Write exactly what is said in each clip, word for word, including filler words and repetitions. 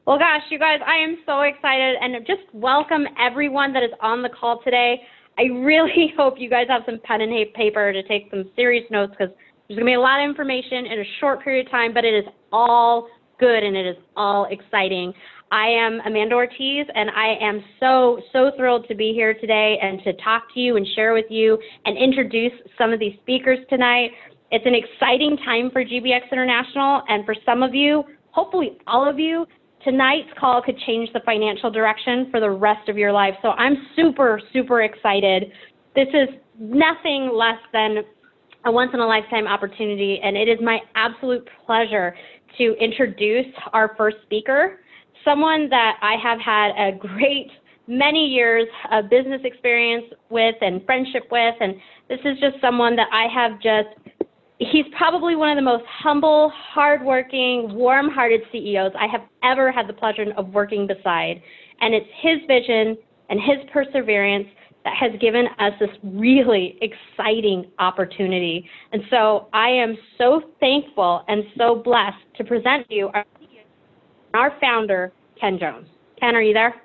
Well, gosh, you guys, I am so excited, and just welcome everyone that is on the call today. I really hope you guys have some pen and paper to take some serious notes, because there's going to be a lot of information in a short period of time, but it is all good and it is all exciting. I am Amanda Ortiz, and I am so, so thrilled to be here today and to talk to you and share with you and introduce some of these speakers tonight. It's an exciting time for G B X International, and for some of you, hopefully all of you, tonight's call could change the financial direction for the rest of your life. So I'm super, super excited. This is nothing less than a once-in-a-lifetime opportunity, and it is my absolute pleasure to introduce our first speaker, someone that I have had a great many years of business experience with and friendship with, and this is just someone that I have just, he's probably one of the most humble, hardworking, warm-hearted C E Os I have ever had the pleasure of working beside, and it's his vision and his perseverance that has given us this really exciting opportunity. And so I am so thankful and so blessed to present to you our, our founder, Ken Jones. Ken, are you there?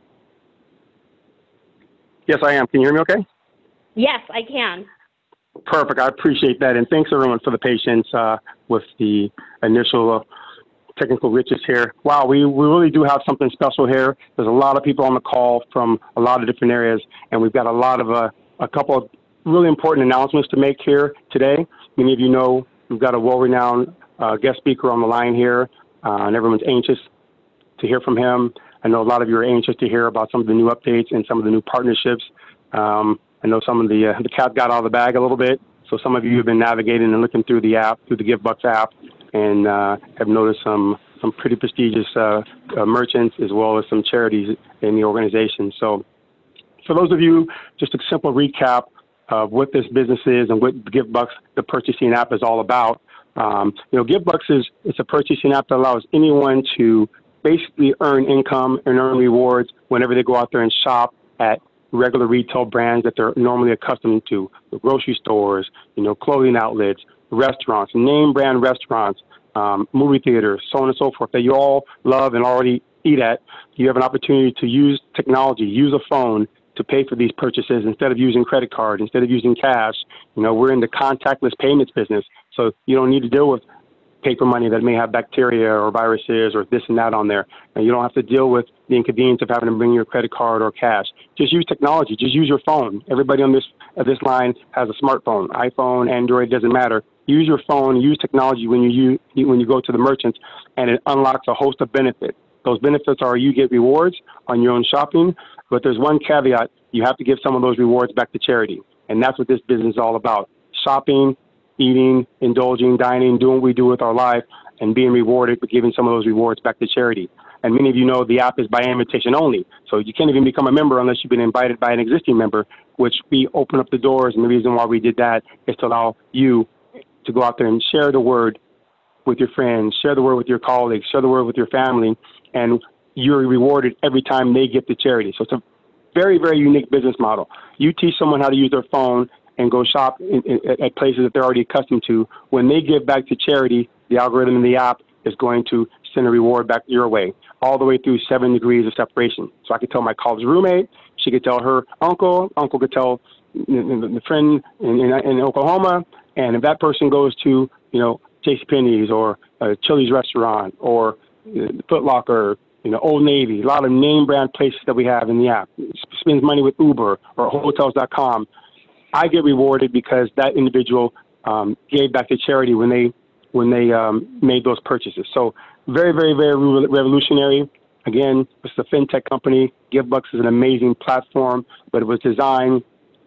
Yes, I am. Can you hear me okay? Yes, I can. Perfect. I appreciate that. And thanks, everyone, for the patience uh, with the initial uh, technical riches here. Wow, we, we really do have something special here. There's a lot of people on the call from a lot of different areas, and we've got a lot of uh, a couple of really important announcements to make here today. Many of you know we've got a well-renowned uh, guest speaker on the line here, uh, and everyone's anxious to hear from him. I know a lot of you are anxious to hear about some of the new updates and some of the new partnerships. Um, I know some of the uh, the cat got out of the bag a little bit, so some of you have been navigating and looking through the app, through the GiveBucks app, and uh, have noticed some some pretty prestigious uh, uh, merchants as well as some charities in the organization. So for those of you, just a simple recap of what this business is and what GiveBucks, the purchasing app, is all about. Um, you know, GiveBucks is it's a purchasing app that allows anyone to basically earn income and earn rewards whenever they go out there and shop at regular retail brands that they're normally accustomed to, the grocery stores, you know, clothing outlets, restaurants, name brand restaurants, um, movie theaters, so on and so forth, that you all love and already eat at. You have an opportunity to use technology, use a phone to pay for these purchases instead of using credit card, instead of using cash. You know, we're in the contactless payments business, so you don't need to deal with paper money that may have bacteria or viruses or this and that on there. And you don't have to deal with the inconvenience of having to bring your credit card or cash. Just use technology. Just use your phone. Everybody on this uh, this line has a smartphone, iPhone, Android, doesn't matter. Use your phone. Use technology when you use, when you go to the merchants, and it unlocks a host of benefits. Those benefits are you get rewards on your own shopping, but there's one caveat: you have to give some of those rewards back to charity, and that's what this business is all about: shopping, eating, indulging, dining, doing what we do with our life, and being rewarded for giving some of those rewards back to charity. And many of you know the app is by invitation only, so you can't even become a member unless you've been invited by an existing member, which we open up the doors, and the reason why we did that is to allow you to go out there and share the word with your friends, share the word with your colleagues, share the word with your family, and you're rewarded every time they give to charity. So it's a very, very unique business model. You teach someone how to use their phone and go shop in, in, at places that they're already accustomed to. When they give back to charity, the algorithm in the app is going to send a reward back your way, all the way through seven degrees of separation. So I could tell my college roommate, she could tell her uncle, uncle could tell the friend in, in, in Oklahoma, and if that person goes to, you know, JCPenney's or a Chili's restaurant or Foot Locker, you know, Old Navy, a lot of name brand places that we have in the app, spends money with Uber or Hotels dot com, I get rewarded because that individual um, gave back to charity when they when they um, made those purchases. So very, very, very revolutionary. Again, it's a fintech company. GiveBucks is an amazing platform, but it was designed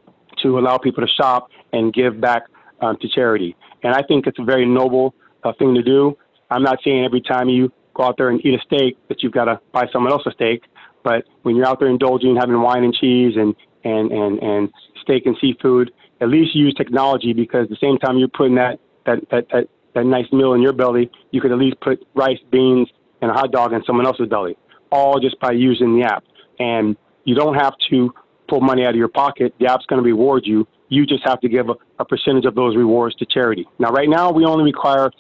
to allow people to shop and give back um, to charity. And I think it's a very noble uh, thing to do. I'm not saying every time you go out there and eat a steak that you've got to buy someone else a steak, but when you're out there indulging, having wine and cheese and and, and, and steak and seafood, at least use technology, because the same time you're putting that, that, that, that, that nice meal in your belly, you could at least put rice, beans, and a hot dog in someone else's belly, all just by using the app. And you don't have to pull money out of your pocket. The app's going to reward you. You just have to give a, a percentage of those rewards to charity. Now, right now, we only require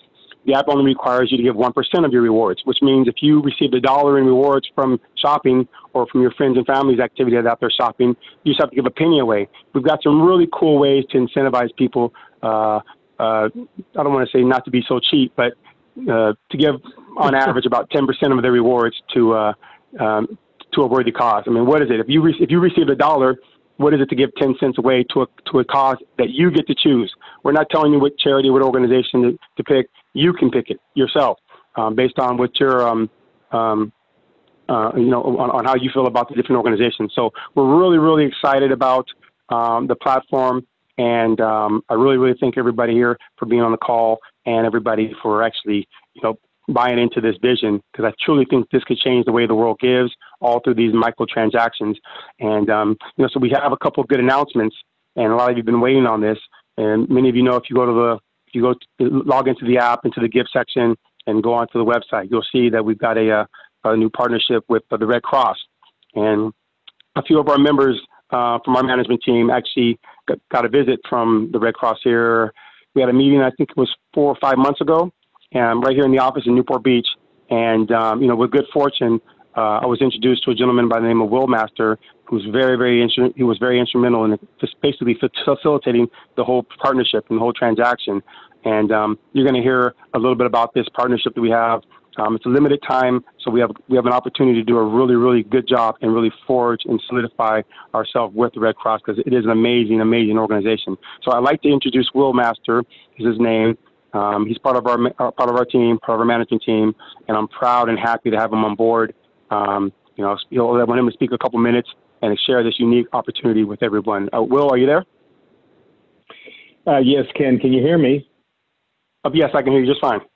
the app only requires you to give one percent of your rewards, which means if you received a dollar in rewards from shopping or from your friends and family's activity out there shopping, you just have to give a penny away. We've got some really cool ways to incentivize people. Uh, uh, I don't want to say not to be so cheap, but uh, to give on average about ten percent of their rewards to uh, um, to a worthy cause. I mean, what is it? If you re- if you received a dollar, what is it to give ten cents away to a to a cause that you get to choose? We're not telling you what charity, what organization to, to pick. You can pick it yourself um, based on what your um, um, uh, you know on, on how you feel about the different organizations. So we're really really excited about um, the platform, and um, I really really thank everybody here for being on the call and everybody for actually you know buying into this vision, because I truly think this could change the way the world gives all through these microtransactions. And, um, you know, so we have a couple of good announcements, and a lot of you have been waiting on this. And many of you know, if you go to the, if you go to, log into the app, into the gift section and go onto the website, you'll see that we've got a, a, a new partnership with uh, the Red Cross. And a few of our members uh, from our management team actually got, got a visit from the Red Cross here. We had a meeting, I think it was four or five months ago, and right here in the office in Newport Beach. And, um, you know, with good fortune, uh, I was introduced to a gentleman by the name of Will Master, who's very, very, instru- he was very instrumental in just basically facilitating the whole partnership and the whole transaction. And um, you're going to hear a little bit about this partnership that we have. Um, it's a limited time, so we have we have an opportunity to do a really, really good job and really forge and solidify ourselves with the Red Cross, because it is an amazing, amazing organization. So I'd like to introduce Will Master, is his name. Um, he's part of our uh, part of our team, part of our management team, and I'm proud and happy to have him on board. Um, you know, I want him to speak a couple minutes and share this unique opportunity with everyone. Uh, Will, are you there? Uh, yes, Ken. Can you hear me? Uh, yes, I can hear you just fine.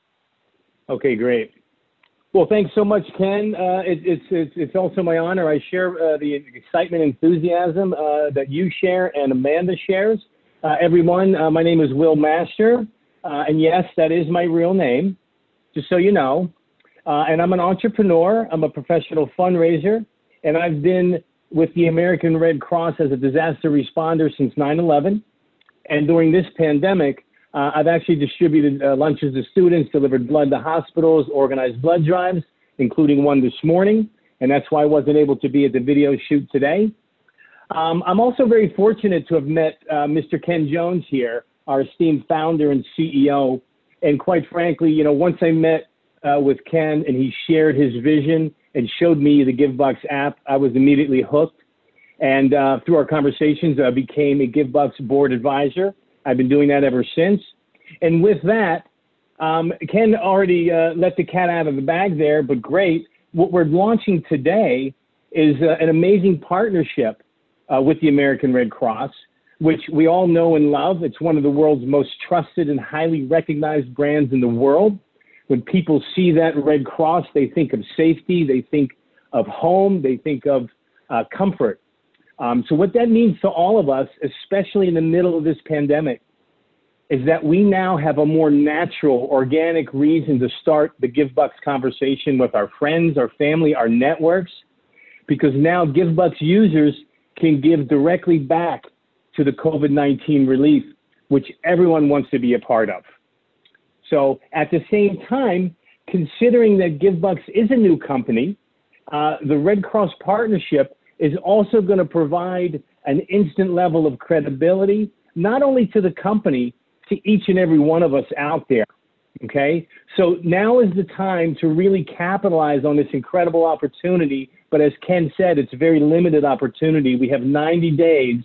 Okay, great. Well, thanks so much, Ken. Uh, it, it's it's it's also my honor. I share uh, the excitement and enthusiasm uh, that you share and Amanda shares. Uh, everyone, uh, my name is Will Master. Uh, and yes, that is my real name, just so you know. Uh, and I'm an entrepreneur. I'm a professional fundraiser. And I've been with the American Red Cross as a disaster responder since nine eleven. And during this pandemic, uh, I've actually distributed uh, lunches to students, delivered blood to hospitals, organized blood drives, including one this morning. And that's why I wasn't able to be at the video shoot today. Um, I'm also very fortunate to have met uh, Mister Ken Jones here, our esteemed founder and C E O. And quite frankly, you know, once I met uh, with Ken and he shared his vision and showed me the GiveBucks app, I was immediately hooked. And uh, through our conversations, I became a GiveBucks board advisor. I've been doing that ever since. And with that, um, Ken already uh, let the cat out of the bag there, but great. What we're launching today is uh, an amazing partnership uh, with the American Red Cross, which we all know and love. It's one of the world's most trusted and highly recognized brands in the world. When people see that Red Cross, they think of safety, they think of home, they think of uh, comfort. Um, so what that means to all of us, especially in the middle of this pandemic, is that we now have a more natural, organic reason to start the GiveBucks conversation with our friends, our family, our networks, because now GiveBucks users can give directly back to the COVID nineteen relief, which everyone wants to be a part of. So at the same time, considering that GiveBucks is a new company, uh, the Red Cross partnership is also going to provide an instant level of credibility, not only to the company, to each and every one of us out there, okay? So now is the time to really capitalize on this incredible opportunity, but as Ken said, it's a very limited opportunity. We have ninety days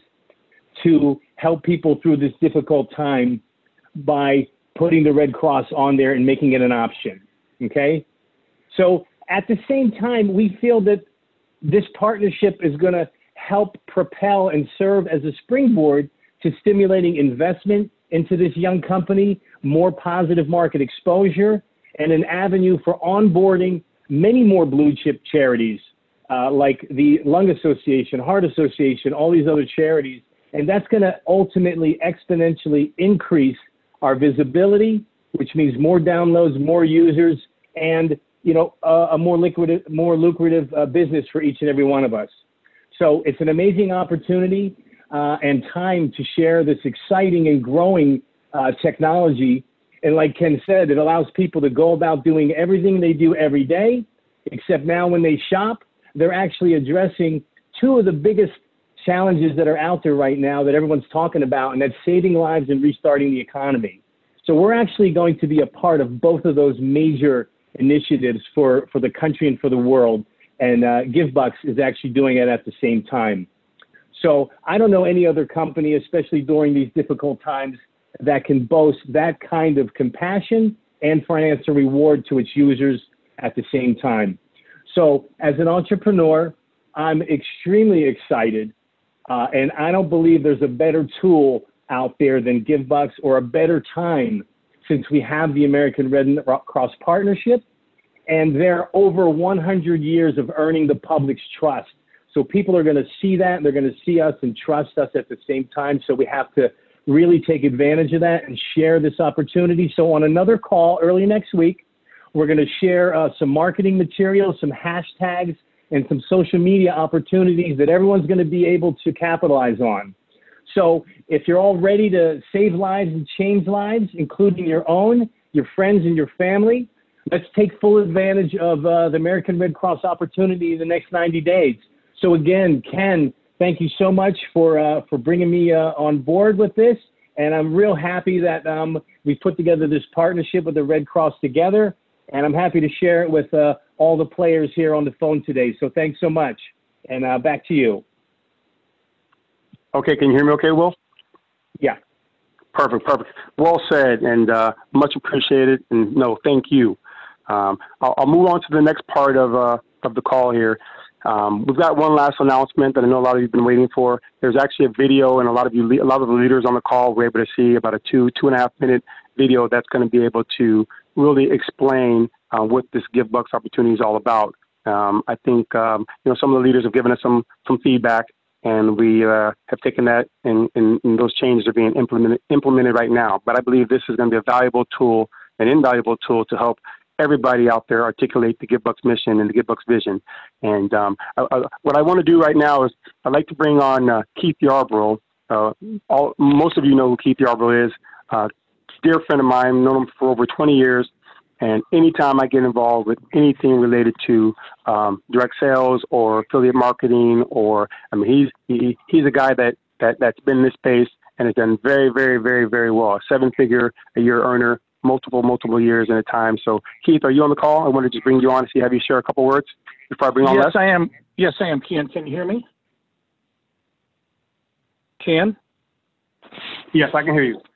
to help people through this difficult time by putting the Red Cross on there and making it an option, okay? So at the same time, we feel that this partnership is going to help propel and serve as a springboard to stimulating investment into this young company, more positive market exposure, and an avenue for onboarding many more blue chip charities uh, like the Lung Association, Heart Association, all these other charities. And that's going to ultimately exponentially increase our visibility, which means more downloads, more users, and you know, uh, a more liquid, more lucrative uh, business for each and every one of us. So it's an amazing opportunity uh, and time to share this exciting and growing uh, technology. And like Ken said, it allows people to go about doing everything they do every day, except now when they shop, they're actually addressing two of the biggest challenges that are out there right now that everyone's talking about, and that's saving lives and restarting the economy. So we're actually going to be a part of both of those major initiatives for, for the country and for the world. And uh, GiveBucks is actually doing it at the same time. So I don't know any other company, especially during these difficult times, that can boast that kind of compassion and financial reward to its users at the same time. So as an entrepreneur, I'm extremely excited. Uh, and I don't believe there's a better tool out there than GiveBucks, or a better time, since we have the American Red Cross Partnership and their over one hundred years of earning the public's trust. So people are going to see that, and they're going to see us and trust us at the same time. So we have to really take advantage of that and share this opportunity. So on another call early next week, we're going to share uh, some marketing materials, some hashtags, and some social media opportunities that everyone's going to be able to capitalize on. So if you're all ready to save lives and change lives, including your own, your friends, and your family, let's take full advantage of uh, the American Red Cross opportunity in the next ninety days. So again, Ken, thank you so much for uh, for bringing me uh, on board with this. And I'm real happy that um, we put together this partnership with the Red Cross together. And I'm happy to share it with uh, all the players here on the phone today. So thanks so much. And uh, back to you. Okay, can you hear me okay, Will? Yeah. Perfect, perfect. Well said, and uh, much appreciated. And no, thank you. Um, I'll, I'll move on to the next part of uh, of the call here. Um, we've got one last announcement that I know a lot of you have been waiting for. There's actually a video, and a lot of you, a lot of the leaders on the call were able to see about a two, two and a half minute video that's going to be able to really explain uh, what this GiveBucks opportunity is all about. Um, I think um, you know some of the leaders have given us some some feedback, and we uh, have taken that, and, and, and those changes are being implemented implemented right now. But I believe this is going to be a valuable tool, an invaluable tool to help everybody out there articulate the GiveBucks mission and the GiveBucks vision. And um, I, I, what I want to do right now is I'd like to bring on uh, Keith Yarbrough. Uh, all, most of you know who Keith Yarbrough is. Uh, dear friend of mine, known him for over twenty years. And anytime I get involved with anything related to um, direct sales or affiliate marketing, or I mean, he's he, he's a guy that, that that's been in this space and has done very, very, very, very well. A seven-figure a year earner, multiple, multiple years at a time. So, Keith, are you on the call? I want to just bring you on to see have you share a couple words before I bring on Les. Yes, I am. Yes, I am. Ken, can you hear me? Ken? Yes, I can hear you.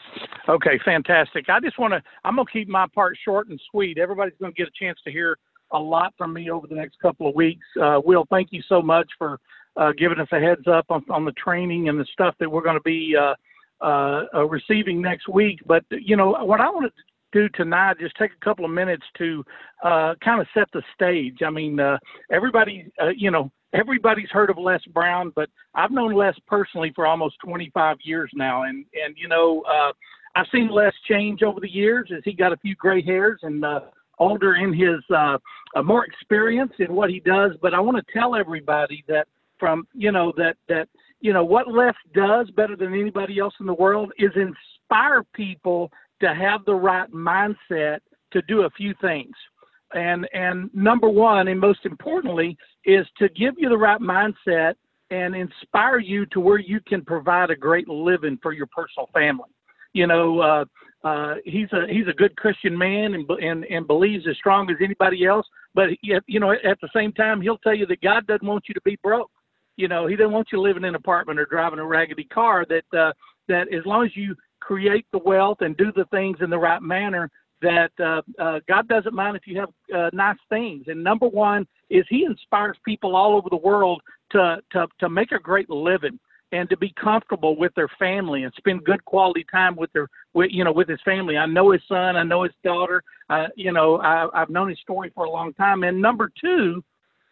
Okay, fantastic. I just want to, I'm going to keep my part short and sweet. Everybody's going to get a chance to hear a lot from me over the next couple of weeks. Uh, Will, thank you so much for uh, giving us a heads up on, on the training and the stuff that we're going to be uh, uh, uh, receiving next week. But, you know, what I want to do tonight, just take a couple of minutes to uh, kind of set the stage. I mean, uh, everybody, uh, you know, everybody's heard of Les Brown, but I've known Les personally for almost twenty-five years now. And, and you know, uh, I've seen Les change over the years as he got a few gray hairs and uh, older in his uh, uh, more experience in what he does. But I want to tell everybody that from, you know, that, that, you know, what Les does better than anybody else in the world is inspire people to have the right mindset to do a few things. And, and number one, and most importantly, is to give you the right mindset and inspire you to where you can provide a great living for your personal family. You know, uh, uh, he's a he's a good Christian man and, and and believes as strong as anybody else. But you know, at the same time, he'll tell you that God doesn't want you to be broke. You know, He doesn't want you living in an apartment or driving a raggedy car. That uh, that as long as you create the wealth and do the things in the right manner, that uh, uh, God doesn't mind if you have uh, nice things. And number one is He inspires people all over the world to to to make a great living and to be comfortable with their family and spend good quality time with their, with, you know, with his family. I know his son, I know his daughter, uh, you know, I, I've known his story for a long time. And number two,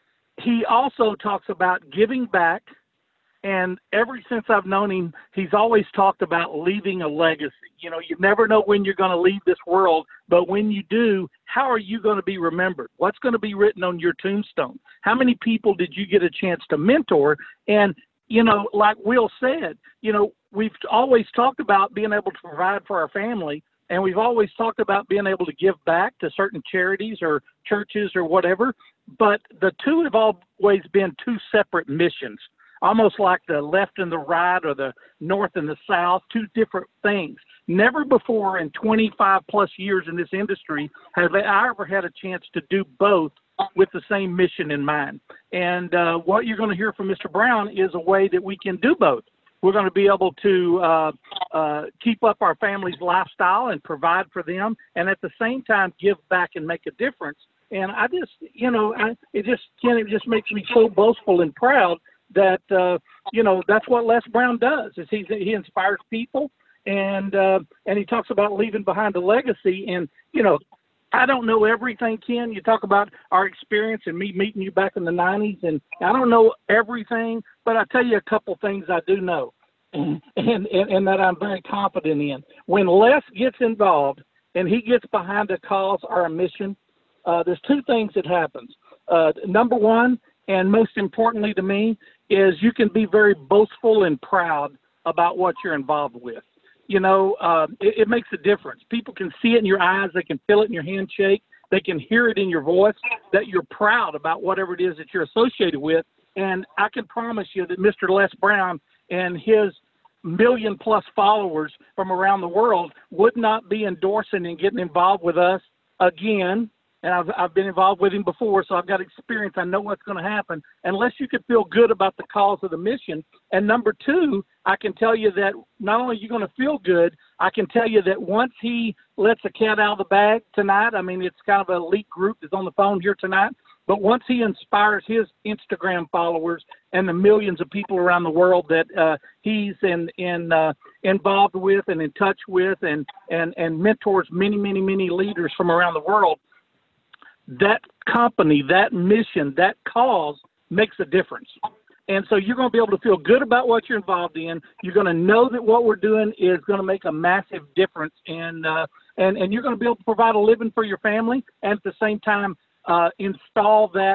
he also talks about giving back. And ever since I've known him, he's always talked about leaving a legacy. You know, you never know when you're going to leave this world, but when you do, how are you going to be remembered? What's going to be written on your tombstone? How many people did you get a chance to mentor? And you know, like Will said, you know, we've always talked about being able to provide for our family. and we've always talked about being able to give back to certain charities or churches or whatever, but the two have always been two separate missions, almost like the left and the right or the north and the south, two different things. Never before in twenty-five plus years in this industry have I ever had a chance to do both with the same mission in mind. And uh, what you're going to hear from Mister Brown is a way that we can do both. We're going to be able to uh, uh, keep up our family's lifestyle and provide for them, and at the same time give back and make a difference. And I just, you know, I, it just, Ken, it just makes me so boastful and proud that, uh, you know, that's what Les Brown does. Is he he inspires people, and uh, and he talks about leaving behind a legacy. And you know, I don't know everything, Ken. You talk about our experience and me meeting you back in the nineties, and I don't know everything, but I tell you a couple things I do know, and, and, and that I'm very confident in. When Les gets involved and he gets behind a cause or a mission, uh, there's two things that happens. Uh, number one, and most importantly to me, is you can be very boastful and proud about what you're involved with. You know, uh, it, it makes a difference. People can see it in your eyes. They can feel it in your handshake. They can hear it in your voice that you're proud about whatever it is that you're associated with. And I can promise you that Mister Les Brown and his million plus followers from around the world would not be endorsing and getting involved with us again. And I've, I've been involved with him before, so I've got experience. I know what's going to happen unless you can feel good about the cause of the mission. And number two, I can tell you that not only are you going to feel good, I can tell you that once he lets a cat out of the bag tonight, I mean, it's kind of an elite group that's on the phone here tonight, but once he inspires his Instagram followers and the millions of people around the world that uh, he's in, in uh, involved with and in touch with and, and, and mentors many, many, many leaders from around the world, that company, that mission, that cause makes a difference. And so you're going to be able to feel good about what you're involved in. You're going to know that what we're doing is going to make a massive difference. And, uh, and, and you're going to be able to provide a living for your family and at the same time uh, install that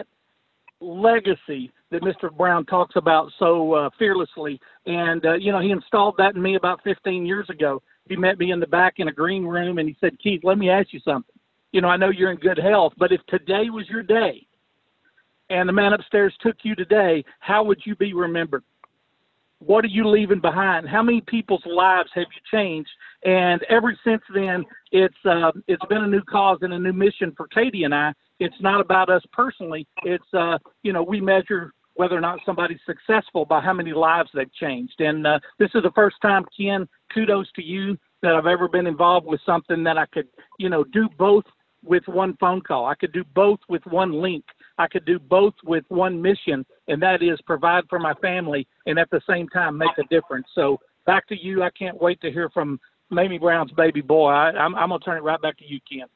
legacy that Mister Brown talks about so uh, fearlessly. And, uh, you know, he installed that in me about fifteen years ago. He met me in the back in a green room and he said, Keith, let me ask you something. You know, I know you're in good health, but if today was your day and the man upstairs took you today, how would you be remembered? What are you leaving behind? How many people's lives have you changed? And ever since then, it's uh, it's been a new cause and a new mission for Katie and I. It's not about us personally. It's, uh, you know, we measure whether or not somebody's successful by how many lives they've changed. And uh, this is the first time, Ken, kudos to you, that I've ever been involved with something that I could, you know, do both with one phone call. I could do both with one link. I could do both with one mission, and that is provide for my family and at the same time make a difference. So back to you. I can't wait to hear from Mamie Brown's baby boy. I, I'm, I'm going to turn it right back to you, Ken.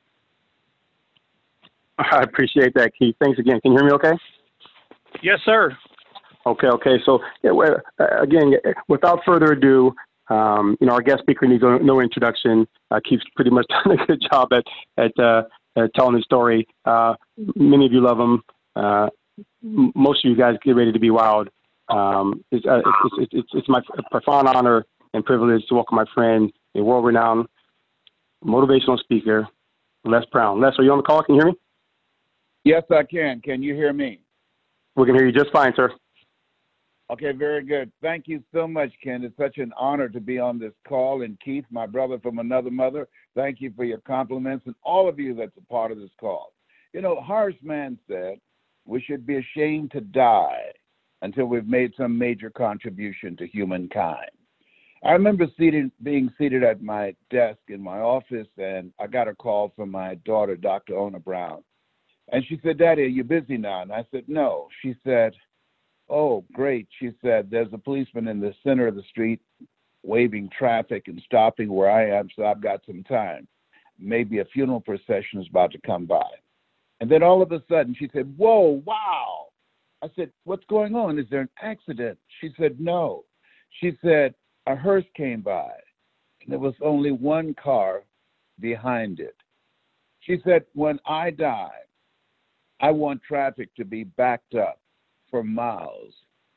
I appreciate that, Keith. Thanks again. Can you hear me okay? Yes, sir. Okay, okay. So, yeah, well, uh, again, without further ado, um, you know, our guest speaker needs no, no introduction. Uh, Keith's pretty much done a good job at, at, uh, at telling his story. Uh, many of you love him. Uh, m- most of you guys get ready to be wowed. Um, it's, uh, it's, it's, it's, it's my profound honor and privilege to welcome my friend, a world-renowned motivational speaker, Les Brown. Les, are you on the call? Can you hear me? Yes, I can. Can you hear me? We can hear you just fine, sir. Okay, very good. Thank you so much, Ken. It's such an honor to be on this call. And Keith, my brother from another mother, thank you for your compliments and all of you that's a part of this call. You know, Horace Mann said, we should be ashamed to die until we've made some major contribution to humankind. I remember seated, being seated at my desk in my office, and I got a call from my daughter, Doctor Ona Brown. And she said, Daddy, are you busy now? And I said, no. She said, oh, great. She said, there's a policeman in the center of the street waving traffic and stopping where I am, so I've got some time. Maybe a funeral procession is about to come by. And then all of a sudden she said, whoa, wow. I said, what's going on? Is there an accident? She said, no. She said, a hearse came by, and there was only one car behind it. She said, when I die, I want traffic to be backed up for miles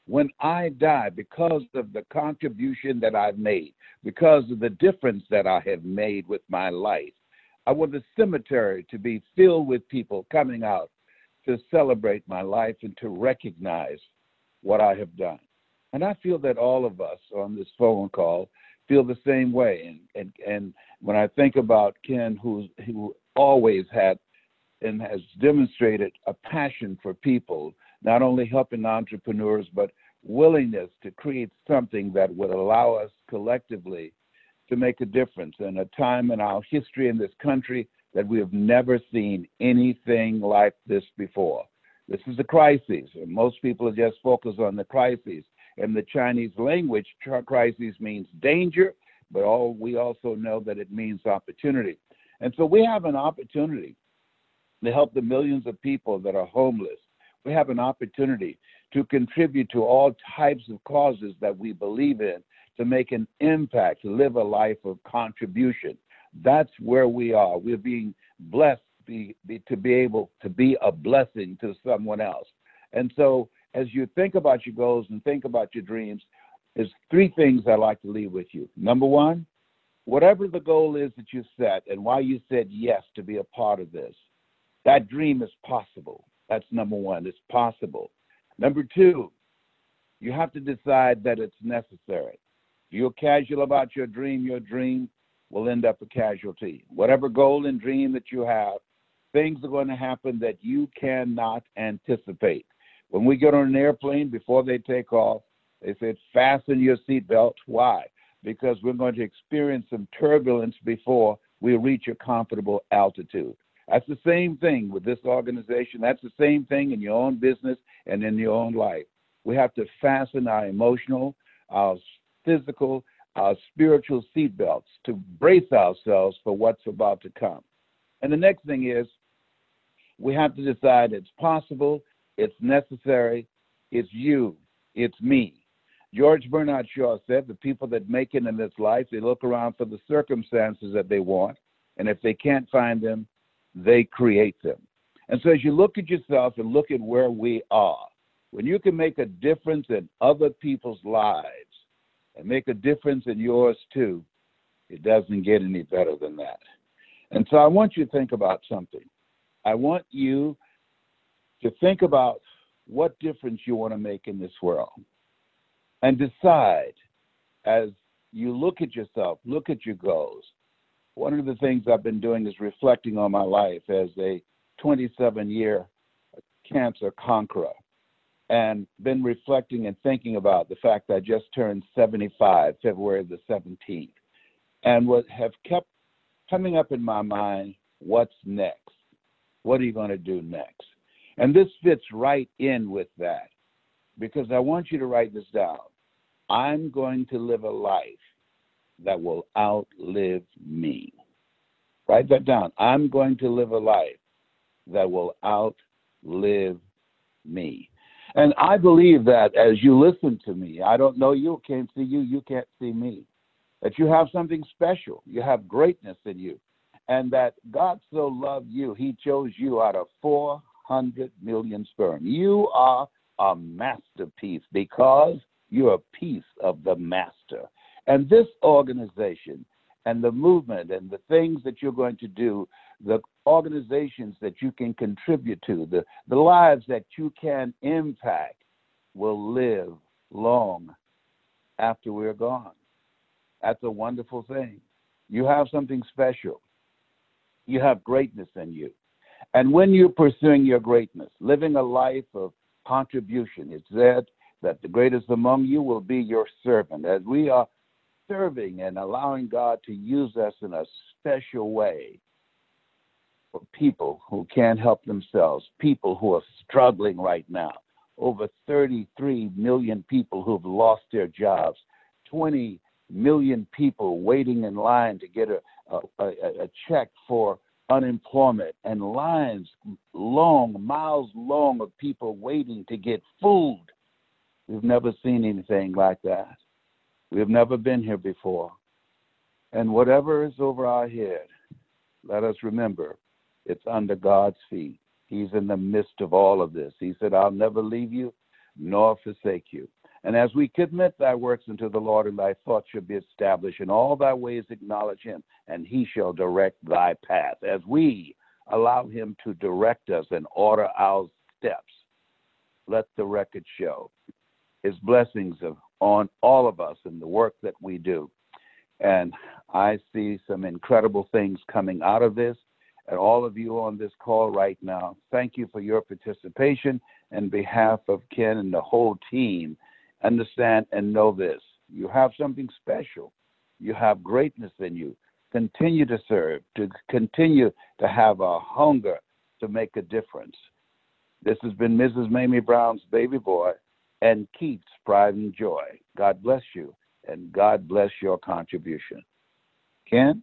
when I die, because of the contribution that I've made, because of the difference that I have made with my life, I want the cemetery to be filled with people coming out to celebrate my life and to recognize what I have done. And I feel that all of us on this phone call feel the same way. And and, and when I think about Ken, who's, who always had and has demonstrated a passion for people, not only helping entrepreneurs, but willingness to create something that would allow us collectively to make a difference in a time in our history in this country that we have never seen anything like this before. This is a crisis, and most people are just focused on the crisis. In the Chinese language, crisis means danger, but all, we also know that it means opportunity. And so we have an opportunity to help the millions of people that are homeless. We have an opportunity to contribute to all types of causes that we believe in, to make an impact, to live a life of contribution. That's where we are. We're being blessed be, be, to be able to be a blessing to someone else. And so as you think about your goals and think about your dreams, there's three things I'd like to leave with you. Number one, whatever the goal is that you set and why you said yes to be a part of this, that dream is possible. That's number one. It's possible. Number two, you have to decide that it's necessary. If you're casual about your dream, your dream will end up a casualty. Whatever goal and dream that you have, things are going to happen that you cannot anticipate. When we get on an airplane, before they take off, they said, fasten your seatbelt. Why? Because we're going to experience some turbulence before we reach a comfortable altitude. That's the same thing with this organization. That's the same thing in your own business and in your own life. We have to fasten our emotional, our physical, our spiritual seatbelts to brace ourselves for what's about to come. And the next thing is we have to decide it's possible, it's necessary, it's you, it's me. George Bernard Shaw said the people that make it in this life, they look around for the circumstances that they want, and if they can't find them, they create them. And so as you look at yourself and look at where we are, when you can make a difference in other people's lives and make a difference in yours too, it doesn't get any better than that. And so I want you to think about something. I want you to think about what difference you want to make in this world and decide as you look at yourself, look at your goals. One of the things I've been doing is reflecting on my life as a twenty-seven-year cancer conqueror, and been reflecting and thinking about the fact that I just turned seventy-five, February the seventeenth, and what have kept coming up in my mind, what's next? What are you going to do next? And this fits right in with that, because I want you to write this down. I'm going to live a life that will outlive me. Write that down. I'm going to live a life that will outlive me. And I believe that as you listen to me, I don't know you, can't see you, you can't see me, that you have something special. You have greatness in you. And that God so loved you, he chose you out of four hundred million sperm. You are a masterpiece because you're a piece of the master. And this organization and the movement and the things that you're going to do, the organizations that you can contribute to, the, the lives that you can impact will live long after we're gone. That's a wonderful thing. You have something special. You have greatness in you. And when you're pursuing your greatness, living a life of contribution, it's said that the greatest among you will be your servant. As we are serving and allowing God to use us in a special way for people who can't help themselves, people who are struggling right now. Over thirty-three million people who've lost their jobs, twenty million people waiting in line to get a, a, a, a check for unemployment, and lines long, miles long of people waiting to get food. We've never seen anything like that. We've never been here before. And whatever is over our head, let us remember it's under God's feet. He's in the midst of all of this. He said, I'll never leave you, nor forsake you. And as we commit thy works unto the Lord, and thy thoughts shall be established, in all thy ways acknowledge him, and he shall direct thy path. As we allow him to direct us and order our steps, let the record show his blessings of, on all of us in the work that we do. And I see some incredible things coming out of this. And all of you on this call right now, thank you for your participation. On behalf of Ken and the whole team, understand and know this. You have something special. You have greatness in you. Continue to serve, to continue to have a hunger to make a difference. This has been Missus Mamie Brown's baby boy and Keith's pride and joy. God bless you, and God bless your contribution. Ken?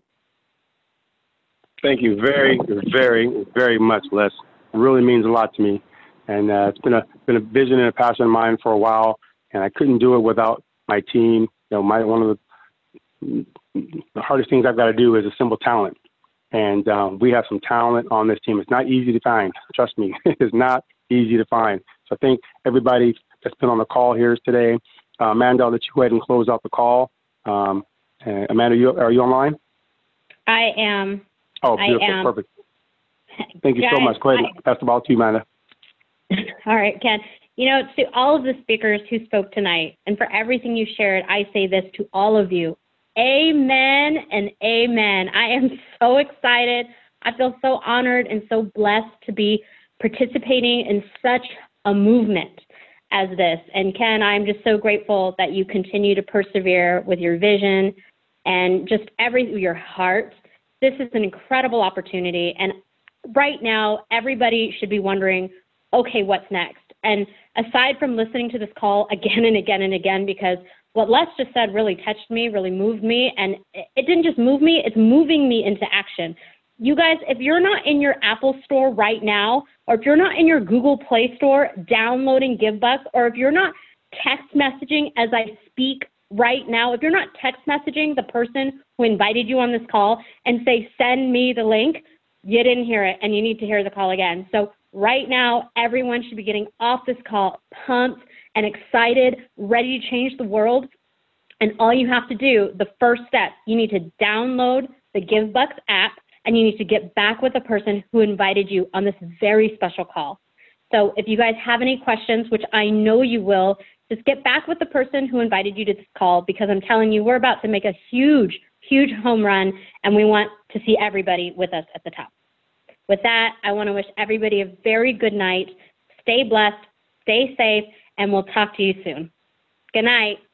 Thank you very, very, very much, Les. It really means a lot to me. And uh, it's been a been a vision and a passion of mine for a while, and I couldn't do it without my team. You know, my one of the, the hardest things I've got to do is assemble talent. And um, we have some talent on this team. It's not easy to find. Trust me, it's not easy to find. So I think everybody that's been on the call here today, uh, Amanda, I'll let you go ahead and close out the call. Um, uh, Amanda, you, are you online? I am. Oh, beautiful. I am. Perfect. Thank you Guys, so much. Go ahead and pass the ball to you, Amanda. All right, Ken. You know, to all of the speakers who spoke tonight, and for everything you shared, I say this to all of you. Amen and amen. I am so excited. I feel so honored and so blessed to be participating in such a movement as this. And Ken, I'm just so grateful that you continue to persevere with your vision and just every your heart. This is an incredible opportunity. And right now, everybody should be wondering, okay, what's next? And aside from listening to this call again and again and again, because what Les just said really touched me, really moved me, and it didn't just move me, it's moving me into action. You guys, if you're not in your Apple store right now, or if you're not in your Google Play Store downloading GiveBucks, or if you're not text messaging as I speak right now, if you're not text messaging the person who invited you on this call and say, send me the link, you didn't hear it, and you need to hear the call again. So right now, everyone should be getting off this call pumped and excited, ready to change the world. And all you have to do, the first step, you need to download the GiveBucks app, and you need to get back with the person who invited you on this very special call. So if you guys have any questions, which I know you will, just get back with the person who invited you to this call, because I'm telling you, we're about to make a huge, huge home run, and we want to see everybody with us at the top. With that, I want to wish everybody a very good night. Stay blessed, stay safe, and we'll talk to you soon. Good night.